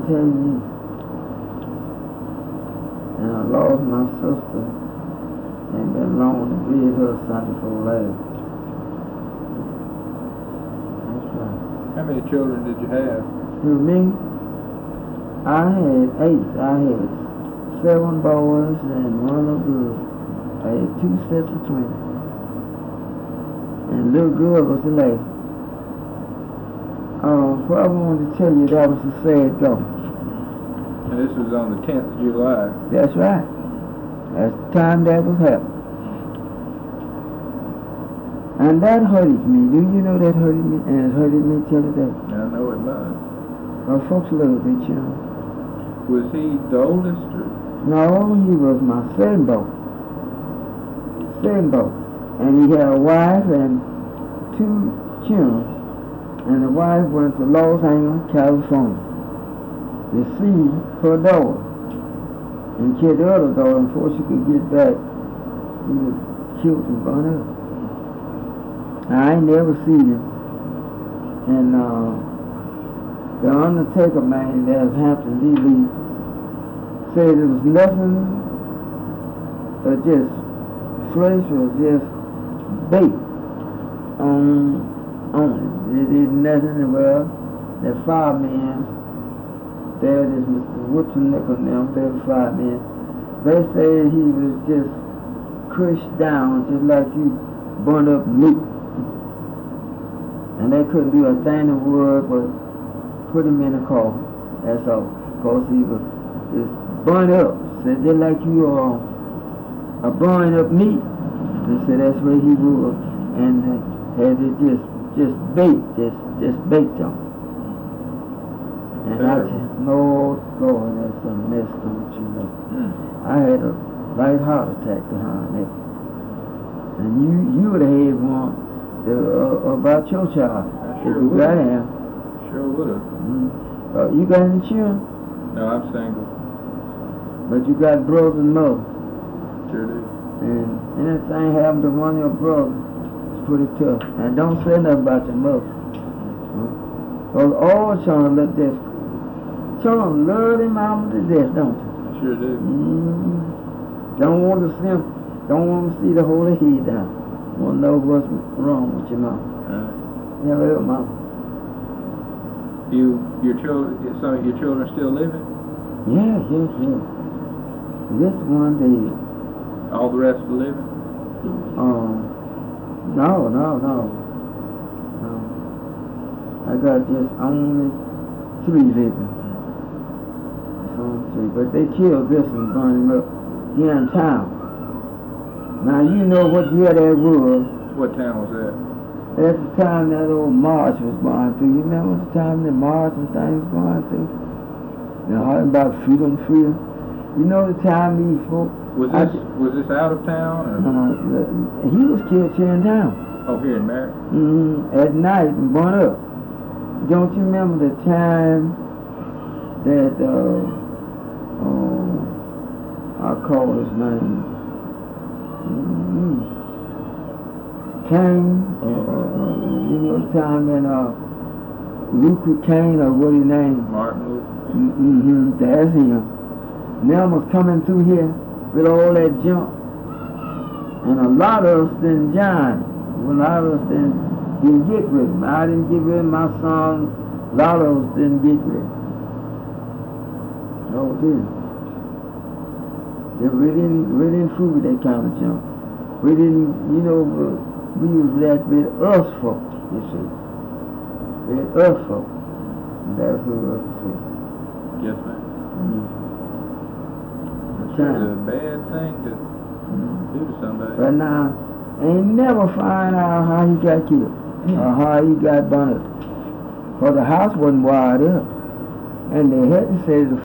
tell you. And I lost my sister and been long to visit her Sunday before last. That's right. How many children did you have? To me, I had 8. I had 7 boys and 1 little girl. I had 2 sets of twins. And little girl was the last. What I wanted to tell you, that was a sad go. And this was on the 10th of July. That's right. That's the time that was happening. And that hurted me. Do you know that hurted me? And it hurted me till today. I know it must. Our folks love each other. Was he the oldest or? No, he was my second boy. And he had a wife and 2 children. And the wife went to Los Angeles, California to see her daughter. And killed the other daughter, and before she could get back, he was killed and burned up. I ain't never seen him. And the undertaker man that's Hampton D.B. said it was nothing but just flesh was just bait on it. It is nothing about that 5 men. There is Mr. Woodson Nickel now, there 5 men. They said he was just crushed down just like you burn up meat. And they couldn't do a thing of wood but put him in a coffin. That's all. Because he was just burnt up. Said just like you are burning up meat. They said that's where he was. And had it just baked on. And I said, Lord, that's a mess, don't you know. I had a light heart attack behind that. And you would have had one about your child. Sure if you got him. Sure would have. You got any children? No, I'm single. But you got brothers and mother. Sure do. And anything happened to one of your brothers, it's pretty tough. And don't say nothing about your mother. Because all children love this. Children love their mama to death, don't they? Sure do. Don't want to see the whole head down. Want to know what's wrong with your mama. Never help mama. Some of your children still living? Yeah. This one dead. All the rest are living? No. I got just only 3 living. It's only 3. But they killed this one, burned him up here in town. Now you know what year that was. What town was that? At the time that old march was going through. You remember the time that march and things was going through? They're talking about freedom. You know the time these folks... Was this out of town? Or? He was killed here in town. Oh, here in Merritt? At night and burned up. Don't you remember the time that, I call his name, Cain, you know the time when, Luther Cain, or what his name? Martin Luther. That's him. Them was coming through here with all that junk. And a lot of us didn't join. A lot of us didn't get with him. I didn't get with him, my son, a lot of us didn't get with him. No, didn't. We didn't fool with that kind of junk. We didn't, we was that with us folk, you see. With us folk. And that's who us folk. Yes, ma'am. It's a bad thing to do to somebody. But now, ain't never find out how he got killed or how he got burned up. Because the house wasn't wired up. And they had to say the